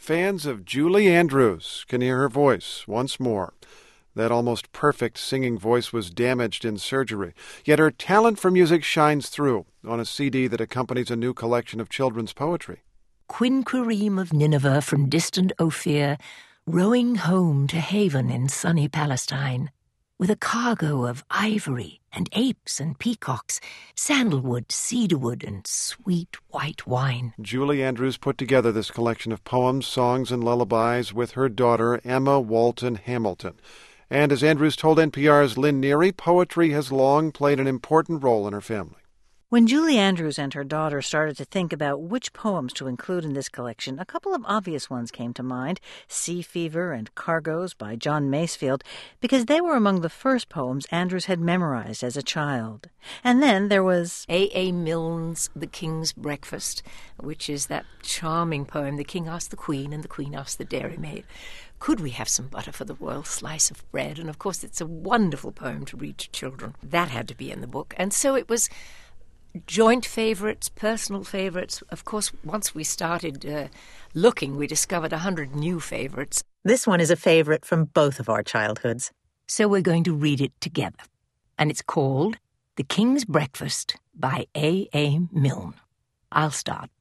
fans of Julie Andrews can hear her voice once more. That almost perfect singing voice was damaged in surgery, yet her talent for music shines through on a CD that accompanies a new collection of children's poetry. Quinquereme of Nineveh from distant Ophir, rowing home to haven in sunny Palestine, with a cargo of ivory and apes and peacocks, sandalwood, cedarwood, and sweet white wine. Julie Andrews put together this collection of poems, songs, and lullabies with her daughter, Emma Walton Hamilton. And as Andrews told NPR's Lynn Neary, poetry has long played an important role in her family. When Julie Andrews and her daughter started to think about which poems to include in this collection, a couple of obvious ones came to mind, Sea Fever and Cargoes by John Masefield, because they were among the first poems Andrews had memorized as a child. And then there was A. Milne's The King's Breakfast, which is that charming poem, The King asked the Queen and the Queen asked the dairymaid, could we have some butter for the royal slice of bread? And of course it's a wonderful poem to read to children. That had to be in the book. And so it was joint favourites, personal favourites. Of course, once we started looking, we discovered 100 new favourites. This one is a favourite from both of our childhoods. So we're going to read it together. And it's called The King's Breakfast by A. Milne. I'll start.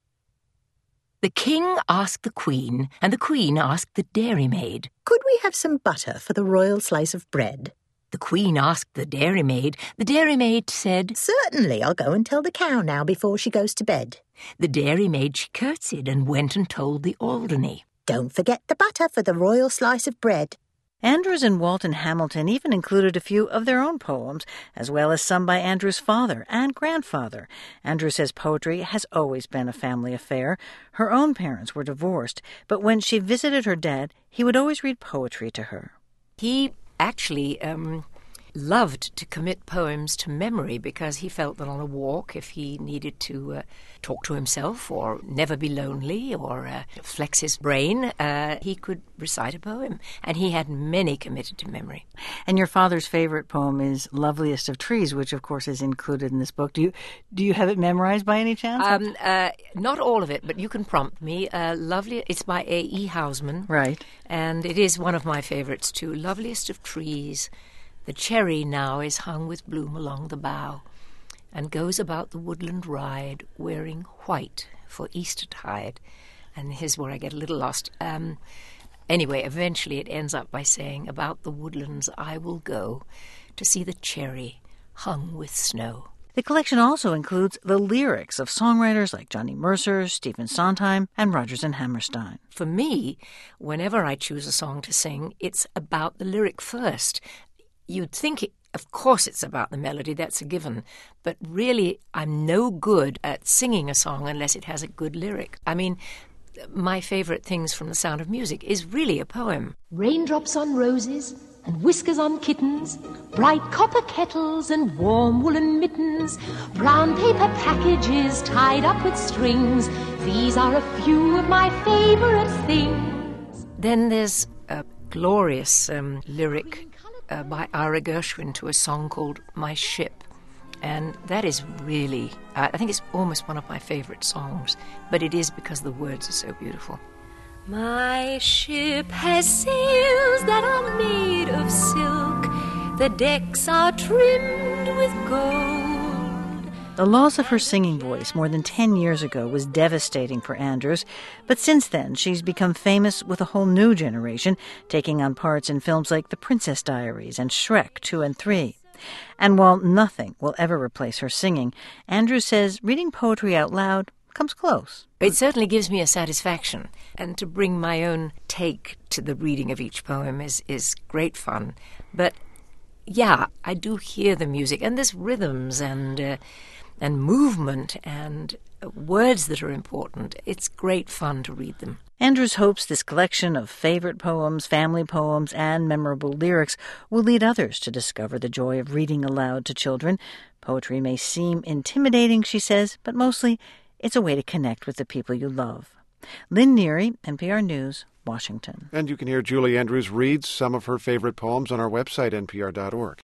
The king asked the queen, and the queen asked the dairymaid, could we have some butter for the royal slice of bread? The queen asked the dairymaid. The dairymaid said, certainly, I'll go and tell the cow now before she goes to bed. The dairymaid she curtsied and went and told the Alderney. Don't forget the butter for the royal slice of bread. Andrews and Walton Hamilton even included a few of their own poems, as well as some by Andrews' father and grandfather. Andrews says poetry has always been a family affair. Her own parents were divorced, but when she visited her dad, he would always read poetry to her. He actually loved to commit poems to memory because he felt that on a walk, if he needed to talk to himself or never be lonely or flex his brain, he could recite a poem. And he had many committed to memory. And your father's favorite poem is Loveliest of Trees, which, of course, is included in this book. Do you have it memorized by any chance? Not all of it, but you can prompt me. It's by A.E. Housman. Right. And it is one of my favorites, too. Loveliest of trees. The cherry now is hung with bloom along the bough, and goes about the woodland ride, wearing white for Eastertide. And here's where I get a little lost. Anyway, eventually it ends up by saying, about the woodlands I will go to see the cherry hung with snow. The collection also includes the lyrics of songwriters like Johnny Mercer, Stephen Sondheim, and Rodgers and Hammerstein. For me, whenever I choose a song to sing, it's about the lyric first. You'd think, of course, it's about the melody, that's a given. But really, I'm no good at singing a song unless it has a good lyric. I mean, my favourite things from The Sound of Music is really a poem. Raindrops on roses and whiskers on kittens, bright copper kettles and warm woolen mittens, brown paper packages tied up with strings. These are a few of my favourite things. Then there's a glorious lyric by Ira Gershwin to a song called My Ship. And that is really, I think it's almost one of my favourite songs, but it is because the words are so beautiful. My ship has sails that are made of silk. The decks are trimmed with gold. The loss of her singing voice more than 10 years ago was devastating for Andrews, but since then she's become famous with a whole new generation, taking on parts in films like The Princess Diaries and Shrek 2 and 3. And while nothing will ever replace her singing, Andrews says reading poetry out loud comes close. It certainly gives me a satisfaction, and to bring my own take to the reading of each poem is great fun. But yeah, I do hear the music, and there's rhythms and movement and words that are important. It's great fun to read them. Andrews hopes this collection of favorite poems, family poems, and memorable lyrics will lead others to discover the joy of reading aloud to children. Poetry may seem intimidating, she says, but mostly it's a way to connect with the people you love. Lynn Neary, NPR News, Washington. And you can hear Julie Andrews read some of her favorite poems on our website, npr.org.